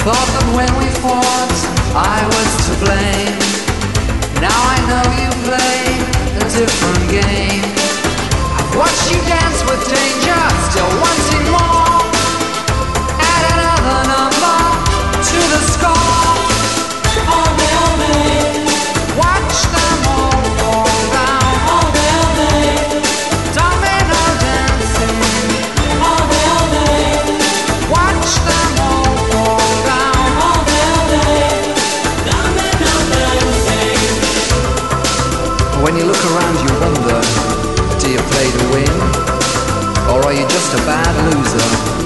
Thought that when we fought, I was to blame. Now I know you play a different game. I've watched you dance with danger, still wanting more. Add another number to the score. All day, all day. Watch them all fall down. All day, all day. Domino dancing. All day, all day. Watch them all fall down. All day, all day. Domino dancing. When you look around, you wonder, do you play to win? Or are you just a bad loser?